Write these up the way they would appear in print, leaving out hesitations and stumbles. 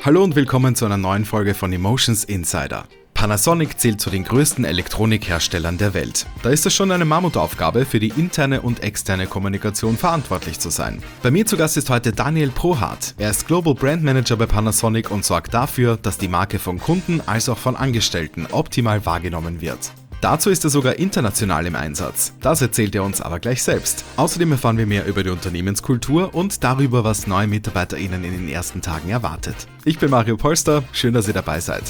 Hallo und willkommen zu einer neuen Folge von Emotions Insider. Panasonic zählt zu den größten Elektronikherstellern der Welt. Da ist es schon eine Mammutaufgabe, für die interne und externe Kommunikation verantwortlich zu sein. Bei mir zu Gast ist heute Daniel Prohardt. Er ist Global Brand Manager bei Panasonic und sorgt dafür, dass die Marke von Kunden als auch von Angestellten optimal wahrgenommen wird. Dazu ist er sogar international im Einsatz. Das erzählt er uns aber gleich selbst. Außerdem erfahren wir mehr über die Unternehmenskultur und darüber, was neue MitarbeiterInnen in den ersten Tagen erwartet. Ich bin Mario Polster, schön, dass ihr dabei seid.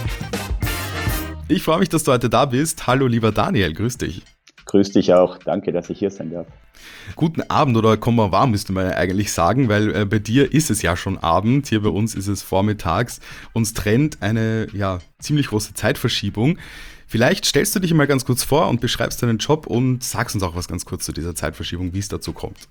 Ich freue mich, dass du heute da bist. Hallo lieber Daniel, grüß dich. Grüß dich auch, danke, dass ich hier sein darf. Guten Abend oder Konbanwa müsste man ja eigentlich sagen, weil bei dir ist es ja schon Abend, hier bei uns ist es vormittags. Uns trennt eine ziemlich große Zeitverschiebung. Vielleicht stellst du dich mal ganz kurz vor und beschreibst deinen Job und sagst uns auch was ganz kurz zu dieser Zeitverschiebung, wie es dazu kommt.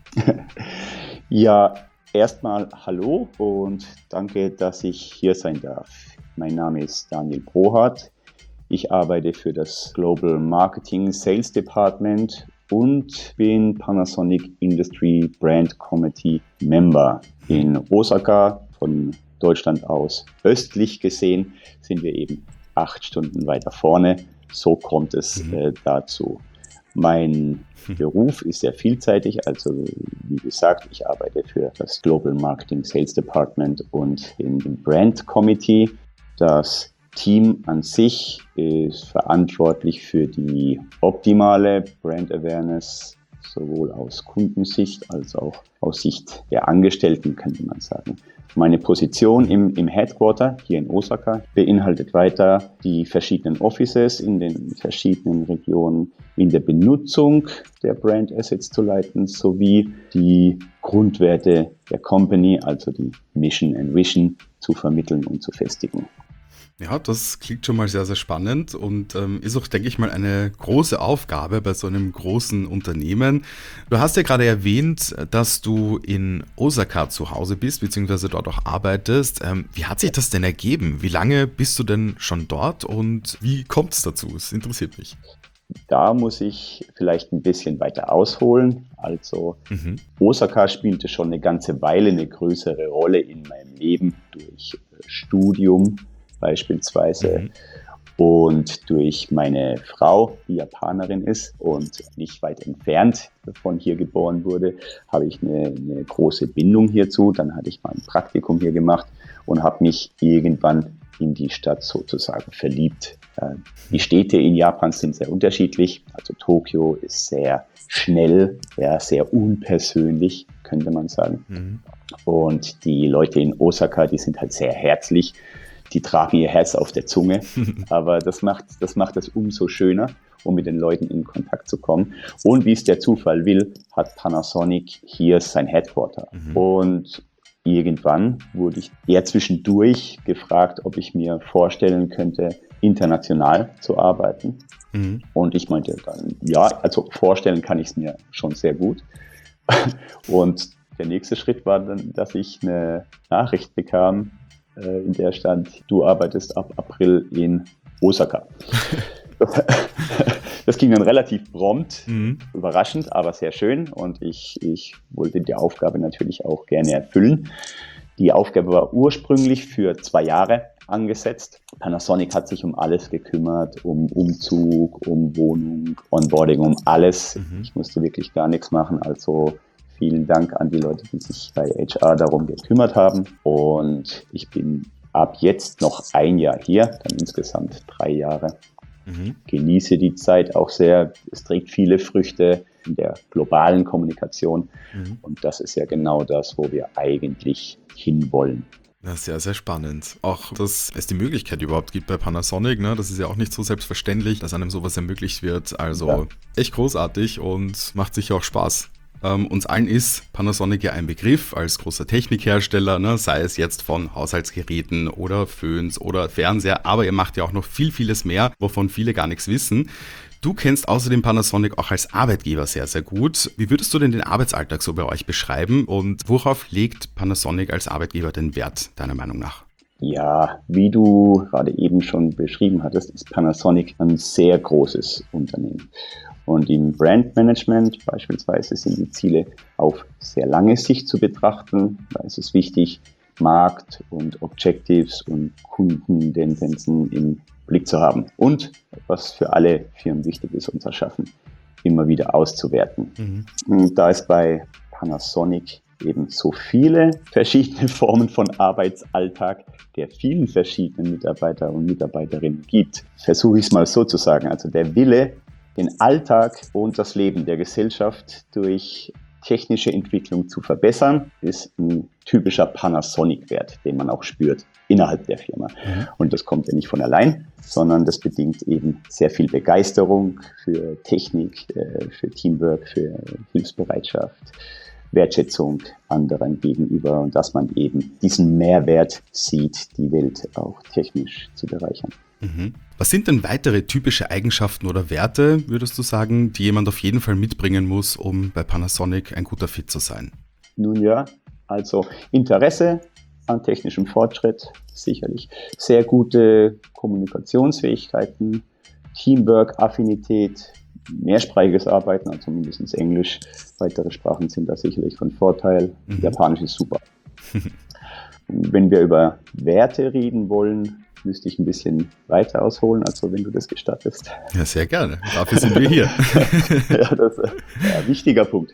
Ja, erstmal hallo und danke, dass ich hier sein darf. Mein Name ist Daniel Prohardt. Ich arbeite für das Global Marketing Sales Department und bin Panasonic Industry Brand Committee Member. In Osaka, von Deutschland aus östlich gesehen, sind wir eben 8 Stunden weiter vorne. So kommt es dazu. Mein Beruf ist sehr vielseitig, also wie gesagt, ich arbeite für das Global Marketing Sales Department und im Brand Committee. Das Team an sich ist verantwortlich für die optimale Brand Awareness, sowohl aus Kundensicht als auch aus Sicht der Angestellten, könnte man sagen. Meine Position im Headquarter hier in Osaka beinhaltet weiter die verschiedenen Offices in den verschiedenen Regionen in der Benutzung der Brand Assets zu leiten, sowie die Grundwerte der Company, also die Mission and Vision, zu vermitteln und zu festigen. Ja, das klingt schon mal sehr, sehr spannend und ist auch, denke ich mal, eine große Aufgabe bei so einem großen Unternehmen. Du hast ja gerade erwähnt, dass du in Osaka zu Hause bist, beziehungsweise dort auch arbeitest. Wie hat sich das denn ergeben? Wie lange bist du denn schon dort und wie kommt es dazu? Es interessiert mich. Da muss ich vielleicht ein bisschen weiter ausholen. Also Osaka spielte schon eine ganze Weile eine größere Rolle in meinem Leben durch Studium beispielsweise und durch meine Frau, die Japanerin ist und nicht weit entfernt von hier geboren wurde, habe ich eine große Bindung hierzu. Dann hatte ich mal ein Praktikum hier gemacht und habe mich irgendwann in die Stadt sozusagen verliebt. Die Städte in Japan sind sehr unterschiedlich. Also Tokio ist sehr schnell, sehr unpersönlich, könnte man sagen. Und die Leute in Osaka, die sind halt sehr herzlich. Die tragen ihr Herz auf der Zunge, aber das macht es umso schöner, um mit den Leuten in Kontakt zu kommen. Und wie es der Zufall will, hat Panasonic hier sein Headquarter. Und irgendwann wurde ich eher zwischendurch gefragt, ob ich mir vorstellen könnte, international zu arbeiten. Und ich meinte dann, ja, also vorstellen kann ich es mir schon sehr gut. Und der nächste Schritt war dann, dass ich eine Nachricht bekam, in der stand, du arbeitest ab April in Osaka. Das ging dann relativ prompt, überraschend, aber sehr schön und ich wollte die Aufgabe natürlich auch gerne erfüllen. Die Aufgabe war ursprünglich für 2 Jahre angesetzt. Panasonic hat sich um alles gekümmert, um Umzug, um Wohnung, Onboarding, um alles. Ich musste wirklich gar nichts machen, also vielen Dank an die Leute, die sich bei HR darum gekümmert haben. Und ich bin ab jetzt noch 1 Jahr hier, dann insgesamt 3 Jahre. Genieße die Zeit auch sehr. Es trägt viele Früchte in der globalen Kommunikation. Und das ist ja genau das, wo wir eigentlich hinwollen. Das ist sehr, sehr spannend. Auch, dass es die Möglichkeit überhaupt gibt bei Panasonic, ne? Das ist ja auch nicht so selbstverständlich, dass einem sowas ermöglicht wird. Also echt großartig und macht sicher auch Spaß. Uns allen ist Panasonic ja ein Begriff als großer Technikhersteller, ne? Sei es jetzt von Haushaltsgeräten oder Föhns oder Fernseher, aber ihr macht ja auch noch vieles mehr, wovon viele gar nichts wissen. Du kennst außerdem Panasonic auch als Arbeitgeber sehr, sehr gut. Wie würdest du denn den Arbeitsalltag so bei euch beschreiben und worauf legt Panasonic als Arbeitgeber den Wert, deiner Meinung nach? Ja, wie du gerade eben schon beschrieben hattest, ist Panasonic ein sehr großes Unternehmen. Und im Brandmanagement beispielsweise sind die Ziele auf sehr lange Sicht zu betrachten. Da ist es wichtig, Markt und Objectives und Kundentendenzen im Blick zu haben. Und was für alle Firmen wichtig ist, unser Schaffen immer wieder auszuwerten. Und da es bei Panasonic eben so viele verschiedene Formen von Arbeitsalltag der vielen verschiedenen Mitarbeiter und Mitarbeiterinnen gibt, versuche ich es mal so zu sagen. Also der Wille, den Alltag und das Leben der Gesellschaft durch technische Entwicklung zu verbessern, ist ein typischer Panasonic-Wert, den man auch spürt innerhalb der Firma. Und das kommt ja nicht von allein, sondern das bedingt eben sehr viel Begeisterung für Technik, für Teamwork, für Hilfsbereitschaft, Wertschätzung anderen gegenüber und dass man eben diesen Mehrwert sieht, die Welt auch technisch zu bereichern. Was sind denn weitere typische Eigenschaften oder Werte, würdest du sagen, die jemand auf jeden Fall mitbringen muss, um bei Panasonic ein guter Fit zu sein? Nun ja, also Interesse an technischem Fortschritt, sicherlich. Sehr gute Kommunikationsfähigkeiten, Teamwork, Affinität, mehrsprachiges Arbeiten, also mindestens Englisch. Weitere Sprachen sind da sicherlich von Vorteil. Japanisch ist super. Wenn wir über Werte reden wollen, müsste ich ein bisschen weiter ausholen, also wenn du das gestattest. Ja, sehr gerne. Dafür sind wir hier. Wichtiger Punkt.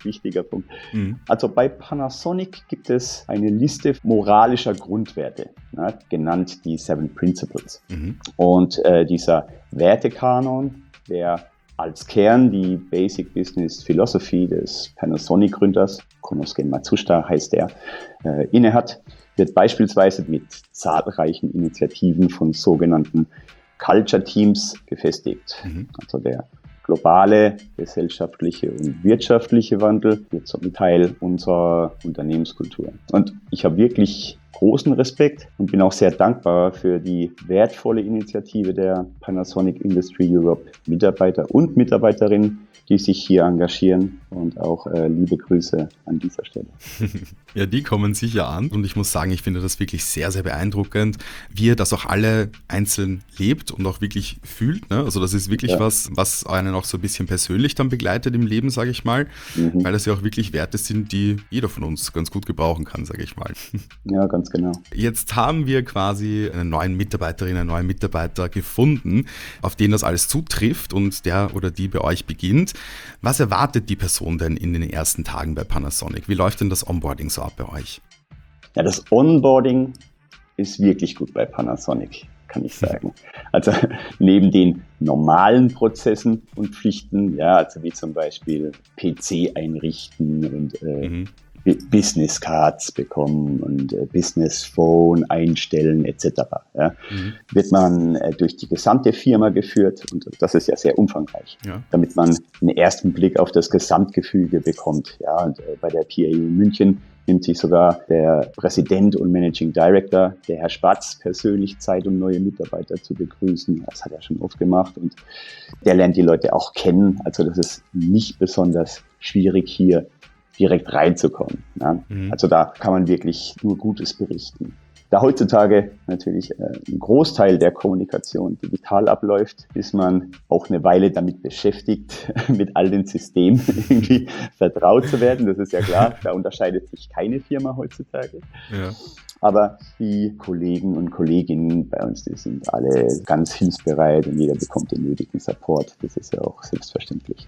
Also bei Panasonic gibt es eine Liste moralischer Grundwerte, genannt die 7 Principles. Und dieser Wertekanon, der als Kern die Basic Business Philosophy des Panasonic-Gründers, Konosuke Matsushita heißt er, innehat, wird beispielsweise mit zahlreichen Initiativen von sogenannten Culture Teams gefestigt. Also der globale, gesellschaftliche und wirtschaftliche Wandel wird zum Teil unserer Unternehmenskultur. Und ich habe wirklich großen Respekt und bin auch sehr dankbar für die wertvolle Initiative der Panasonic Industry Europe Mitarbeiter und Mitarbeiterinnen, die sich hier engagieren und auch liebe Grüße an dieser Stelle. Ja, die kommen sicher an und ich muss sagen, ich finde das wirklich sehr, sehr beeindruckend, wie ihr das auch alle einzeln lebt und auch wirklich fühlt. Ne? Also das ist wirklich was einen auch so ein bisschen persönlich dann begleitet im Leben, sage ich mal, weil das ja auch wirklich Werte sind, die jeder von uns ganz gut gebrauchen kann, sage ich mal. Ja, ganz genau. Jetzt haben wir quasi eine neue Mitarbeiterin, einen neuen Mitarbeiter gefunden, auf den das alles zutrifft und der oder die bei euch beginnt. Was erwartet die Person denn in den ersten Tagen bei Panasonic? Wie läuft denn das Onboarding so ab bei euch? Ja, das Onboarding ist wirklich gut bei Panasonic, kann ich sagen. Also neben den normalen Prozessen und Pflichten, ja, also wie zum Beispiel PC einrichten und Business Cards bekommen und Business Phone einstellen etc. Ja, wird man durch die gesamte Firma geführt und das ist ja sehr umfangreich, damit man einen ersten Blick auf das Gesamtgefüge bekommt. Ja, und bei der PAU in München nimmt sich sogar der Präsident und Managing Director, der Herr Spatz, persönlich Zeit, um neue Mitarbeiter zu begrüßen. Das hat er schon oft gemacht und der lernt die Leute auch kennen. Also das ist nicht besonders schwierig hier direkt reinzukommen. Ja. Also da kann man wirklich nur Gutes berichten. Da heutzutage natürlich ein Großteil der Kommunikation digital abläuft, ist man auch eine Weile damit beschäftigt, mit all den Systemen irgendwie vertraut zu werden. Das ist ja klar, da unterscheidet sich keine Firma heutzutage. Ja. Aber die Kollegen und Kolleginnen bei uns, die sind alle ganz hilfsbereit und jeder bekommt den nötigen Support. Das ist ja auch selbstverständlich.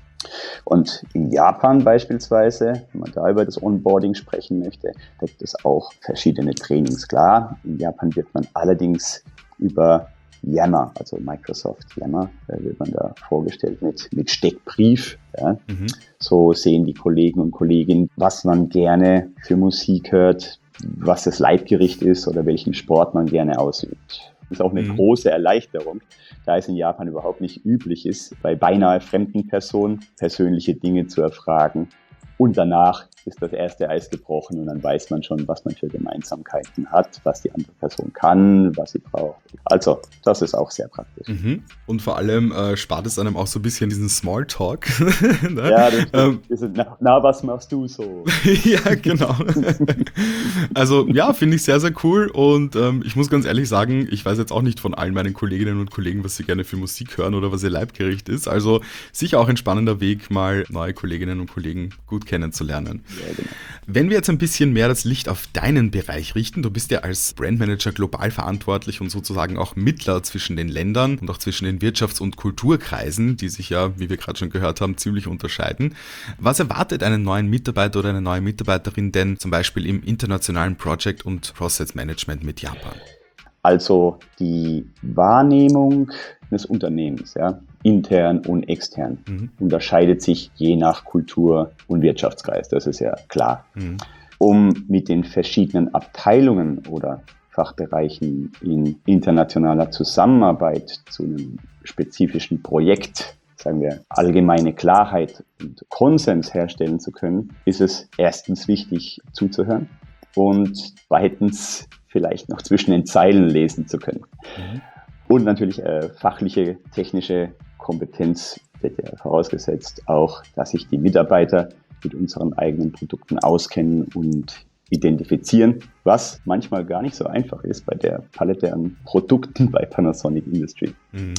Und in Japan beispielsweise, wenn man da über das Onboarding sprechen möchte, da gibt es auch verschiedene Trainings. Klar, in Japan wird man allerdings über Yammer, also Microsoft Yammer, da wird man da vorgestellt mit Steckbrief. Ja. So sehen die Kollegen und Kolleginnen, was man gerne für Musik hört, was das Leibgericht ist oder welchen Sport man gerne ausübt. Das ist auch eine große Erleichterung, da es in Japan überhaupt nicht üblich ist, bei beinahe fremden Personen persönliche Dinge zu erfragen. Und danach ist das erste Eis gebrochen und dann weiß man schon, was man für Gemeinsamkeiten hat, was die andere Person kann, was sie braucht. Also, das ist auch sehr praktisch. Und vor allem spart es einem auch so ein bisschen diesen Smalltalk. Ne? Ja, das ist, was machst du so? Ja, genau. Also, ja, finde ich sehr, sehr cool und ich muss ganz ehrlich sagen, ich weiß jetzt auch nicht von allen meinen Kolleginnen und Kollegen, was sie gerne für Musik hören oder was ihr Leibgericht ist. Also, sicher auch ein spannender Weg, mal neue Kolleginnen und Kollegen gut kennenzulernen. Ja, genau. Wenn wir jetzt ein bisschen mehr das Licht auf deinen Bereich richten, du bist ja als Brandmanager global verantwortlich und sozusagen auch Mittler zwischen den Ländern und auch zwischen den Wirtschafts- und Kulturkreisen, die sich ja, wie wir gerade schon gehört haben, ziemlich unterscheiden. Was erwartet einen neuen Mitarbeiter oder eine neue Mitarbeiterin denn zum Beispiel im internationalen Project- und Process Management mit Japan? Also die Wahrnehmung des Unternehmens, ja, intern und extern, unterscheidet sich je nach Kultur und Wirtschaftskreis, das ist ja klar. Um mit den verschiedenen Abteilungen oder Fachbereichen in internationaler Zusammenarbeit zu einem spezifischen Projekt, sagen wir, allgemeine Klarheit und Konsens herstellen zu können, ist es erstens wichtig zuzuhören und zweitens vielleicht noch zwischen den Zeilen lesen zu können. Und natürlich fachliche, technische Kompetenz wird ja vorausgesetzt auch, dass sich die Mitarbeiter mit unseren eigenen Produkten auskennen und identifizieren, was manchmal gar nicht so einfach ist bei der Palette an Produkten bei Panasonic Industry.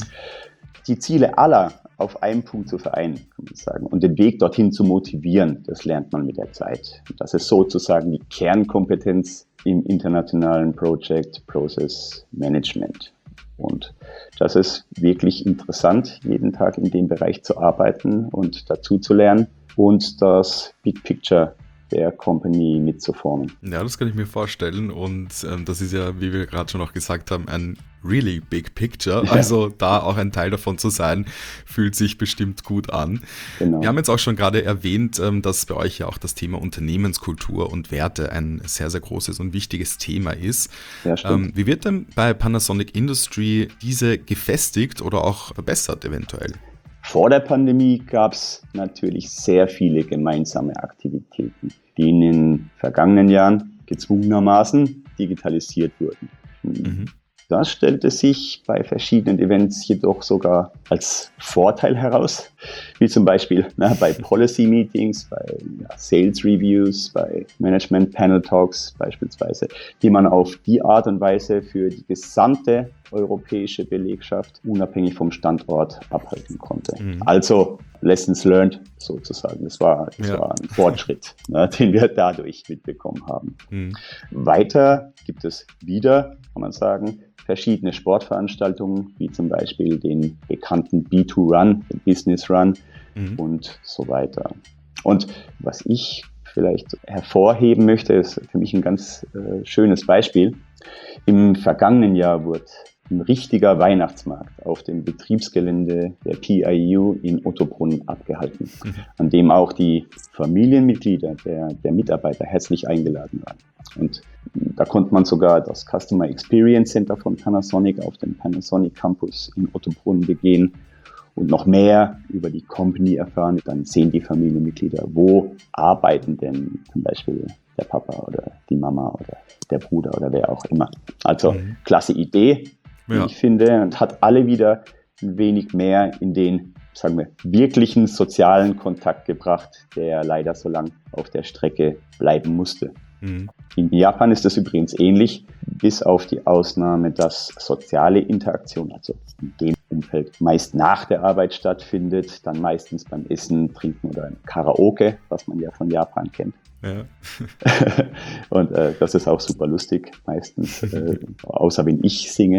Die Ziele aller auf einen Punkt zu vereinen, kann man sagen, und den Weg dorthin zu motivieren, das lernt man mit der Zeit. Das ist sozusagen die Kernkompetenz im internationalen Project Process Management. Und das ist wirklich interessant, jeden Tag in dem Bereich zu arbeiten und dazu zu lernen und das Big Picture der Company mitzuformen. Ja, das kann ich mir vorstellen und das ist ja, wie wir gerade schon auch gesagt haben, ein really big picture, also da auch ein Teil davon zu sein, fühlt sich bestimmt gut an. Genau. Wir haben jetzt auch schon gerade erwähnt, dass bei euch ja auch das Thema Unternehmenskultur und Werte ein sehr, sehr großes und wichtiges Thema ist. Ja, stimmt. Wie wird denn bei Panasonic Industry diese gefestigt oder auch verbessert eventuell? Vor der Pandemie gab es natürlich sehr viele gemeinsame Aktivitäten, die in den vergangenen Jahren gezwungenermaßen digitalisiert wurden. Das stellte sich bei verschiedenen Events jedoch sogar als Vorteil heraus, wie zum Beispiel bei Policy Meetings, bei Sales Reviews, bei Management Panel Talks beispielsweise, die man auf die Art und Weise für die gesamte europäische Belegschaft unabhängig vom Standort abhalten konnte. Also Lessons learned sozusagen. Das war ein Fortschritt, den wir dadurch mitbekommen haben. Weiter gibt es wieder, kann man sagen, verschiedene Sportveranstaltungen, wie zum Beispiel den bekannten B2Run, den Business Run und so weiter. Und was ich vielleicht hervorheben möchte, ist für mich ein ganz schönes Beispiel. Im vergangenen Jahr wurde ein richtiger Weihnachtsmarkt auf dem Betriebsgelände der PIU in Ottobrunn abgehalten, an dem auch die Familienmitglieder der Mitarbeiter herzlich eingeladen waren. Und da konnte man sogar das Customer Experience Center von Panasonic auf dem Panasonic Campus in Ottobrunn begehen und noch mehr über die Company erfahren. Dann sehen die Familienmitglieder, wo arbeiten denn zum Beispiel der Papa oder die Mama oder der Bruder oder wer auch immer. Also klasse Idee, wie ich finde, und hat alle wieder ein wenig mehr in den, sagen wir, wirklichen sozialen Kontakt gebracht, der leider so lang auf der Strecke bleiben musste. In Japan ist das übrigens ähnlich, bis auf die Ausnahme, dass soziale Interaktion, also in dem Umfeld, meist nach der Arbeit stattfindet, dann meistens beim Essen, Trinken oder im Karaoke, was man ja von Japan kennt. Ja. Und das ist auch super lustig, meistens, außer wenn ich singe.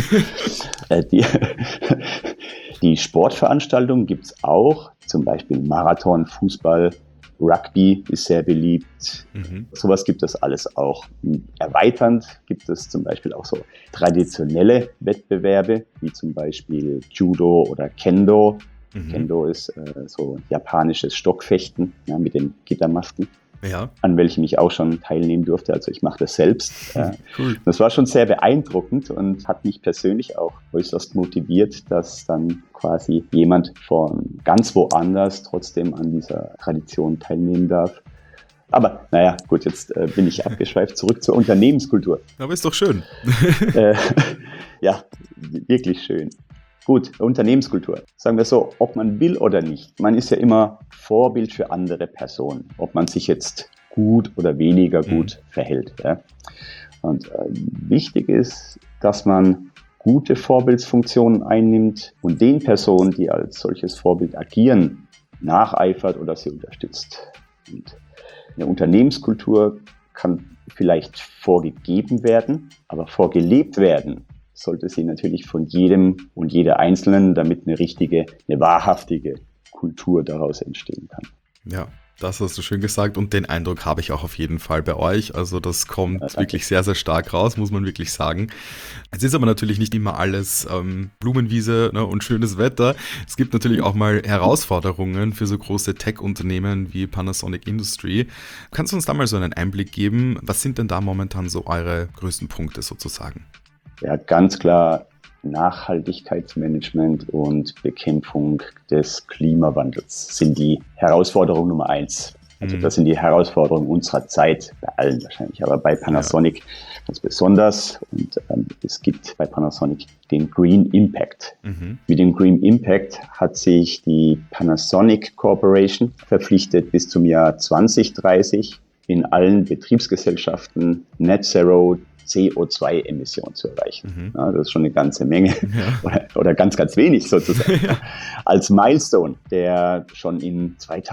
Die Sportveranstaltungen gibt es auch, zum Beispiel Marathon, Fußball, Rugby ist sehr beliebt. Sowas gibt es alles auch. Erweiternd gibt es zum Beispiel auch so traditionelle Wettbewerbe, wie zum Beispiel Judo oder Kendo. Kendo ist so japanisches Stockfechten mit den Gittermasken. An welchem ich auch schon teilnehmen durfte. Also ich mache das selbst. Cool. Das war schon sehr beeindruckend und hat mich persönlich auch äußerst motiviert, dass dann quasi jemand von ganz woanders trotzdem an dieser Tradition teilnehmen darf. Aber naja, gut, jetzt bin ich abgeschweift. Zurück zur Unternehmenskultur. Aber ist doch schön. Ja, wirklich schön. Gut, Unternehmenskultur. Sagen wir so, ob man will oder nicht. Man ist ja immer Vorbild für andere Personen, ob man sich jetzt gut oder weniger gut verhält. Ja? Und wichtig ist, dass man gute Vorbildsfunktionen einnimmt und den Personen, die als solches Vorbild agieren, nacheifert oder sie unterstützt. Und Eine Unternehmenskultur kann vielleicht vorgegeben werden, aber vorgelebt werden sollte sie natürlich von jedem und jeder Einzelnen, damit eine wahrhaftige Kultur daraus entstehen kann. Ja, das hast du schön gesagt und den Eindruck habe ich auch auf jeden Fall bei euch. Also das kommt wirklich sehr, sehr stark raus, muss man wirklich sagen. Es ist aber natürlich nicht immer alles Blumenwiese, ne, und schönes Wetter. Es gibt natürlich auch mal Herausforderungen für so große Tech-Unternehmen wie Panasonic Industry. Kannst du uns da mal so einen Einblick geben? Was sind denn da momentan so eure größten Punkte sozusagen? Ja, ganz klar Nachhaltigkeitsmanagement und Bekämpfung des Klimawandels sind die Herausforderung Nummer 1. Also das sind die Herausforderungen unserer Zeit, bei allen wahrscheinlich, aber bei Panasonic ganz besonders. Und es gibt bei Panasonic den Green Impact. Mit dem Green Impact hat sich die Panasonic Corporation verpflichtet, bis zum Jahr 2030 in allen Betriebsgesellschaften Net Zero CO2-Emissionen zu erreichen. Ja, das ist schon eine ganze Menge oder ganz, ganz wenig sozusagen. Als Milestone der schon in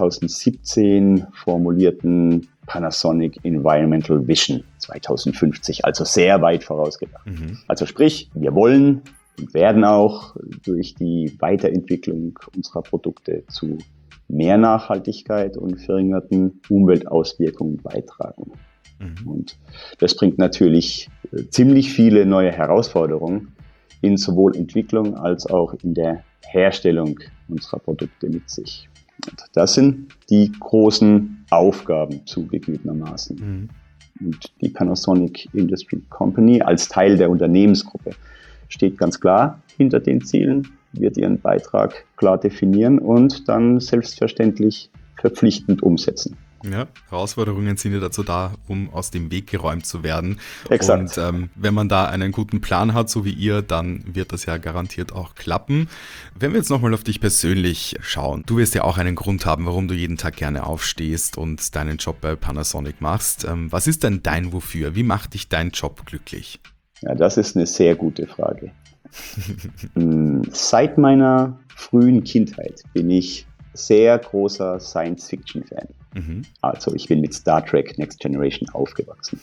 2017 formulierten Panasonic Environmental Vision 2050, also sehr weit vorausgedacht. Also sprich, wir wollen und werden auch durch die Weiterentwicklung unserer Produkte zu mehr Nachhaltigkeit und verringerten Umweltauswirkungen beitragen. Und das bringt natürlich ziemlich viele neue Herausforderungen in sowohl Entwicklung als auch in der Herstellung unserer Produkte mit sich. Und das sind die großen Aufgaben zugegebenermaßen. Und die Panasonic Industry Company als Teil der Unternehmensgruppe steht ganz klar hinter den Zielen, wird ihren Beitrag klar definieren und dann selbstverständlich verpflichtend umsetzen. Ja, Herausforderungen sind ja dazu da, um aus dem Weg geräumt zu werden. Exakt. Und wenn man da einen guten Plan hat, so wie ihr, dann wird das ja garantiert auch klappen. Wenn wir jetzt nochmal auf dich persönlich schauen, du wirst ja auch einen Grund haben, warum du jeden Tag gerne aufstehst und deinen Job bei Panasonic machst. Was ist denn dein Wofür? Wie macht dich dein Job glücklich? Ja, das ist eine sehr gute Frage. Seit meiner frühen Kindheit bin ich sehr großer Science-Fiction-Fan. Also ich bin mit Star Trek Next Generation aufgewachsen.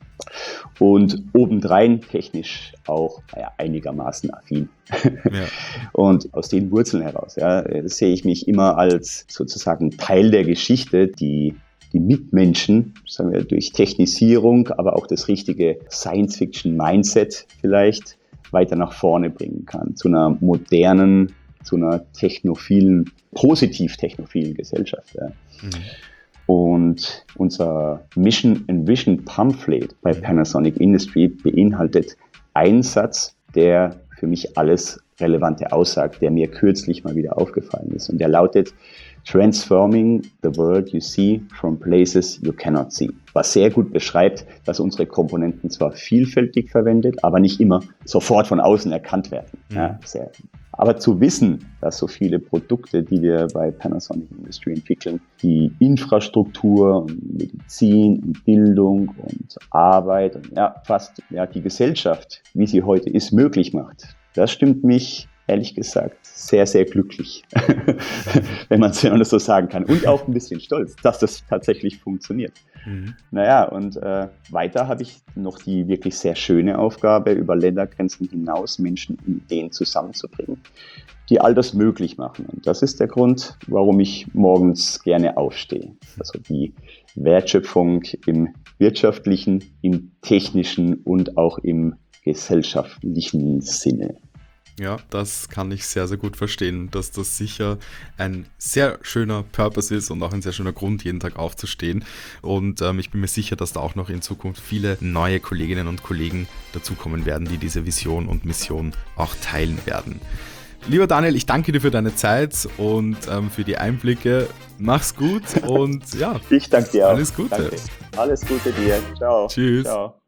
Und obendrein technisch auch einigermaßen affin. Ja. Und aus den Wurzeln heraus sehe ich mich immer als sozusagen Teil der Geschichte, die Mitmenschen, sagen wir, durch Technisierung, aber auch das richtige Science-Fiction-Mindset vielleicht weiter nach vorne bringen kann. Zu einer modernen, zu einer positiv technophilen Gesellschaft. Ja. Und unser Mission and Vision Pamphlet bei Panasonic Industry beinhaltet einen Satz, der für mich alles Relevante aussagt, der mir kürzlich mal wieder aufgefallen ist. Und der lautet: Transforming the world you see from places you cannot see. Was sehr gut beschreibt, dass unsere Komponenten zwar vielfältig verwendet, aber nicht immer sofort von außen erkannt werden. Ja, aber zu wissen, dass so viele Produkte, die wir bei Panasonic Industry entwickeln, die Infrastruktur und Medizin und Bildung und Arbeit und fast die Gesellschaft, wie sie heute ist, möglich macht, das stimmt mich ehrlich gesagt sehr, sehr glücklich, wenn man das so sagen kann. Und auch ein bisschen stolz, dass das tatsächlich funktioniert. Und weiter habe ich noch die wirklich sehr schöne Aufgabe, über Ländergrenzen hinaus Menschen und Ideen zusammenzubringen, die all das möglich machen. Und das ist der Grund, warum ich morgens gerne aufstehe. Also die Wertschöpfung im wirtschaftlichen, im technischen und auch im gesellschaftlichen Sinne. Ja, das kann ich sehr, sehr gut verstehen, dass das sicher ein sehr schöner Purpose ist und auch ein sehr schöner Grund, jeden Tag aufzustehen. Und ich bin mir sicher, dass da auch noch in Zukunft viele neue Kolleginnen und Kollegen dazukommen werden, die diese Vision und Mission auch teilen werden. Lieber Daniel, ich danke dir für deine Zeit und für die Einblicke. Mach's gut und ich danke dir auch. Alles Gute. Danke. Alles Gute dir. Ciao. Tschüss. Ciao.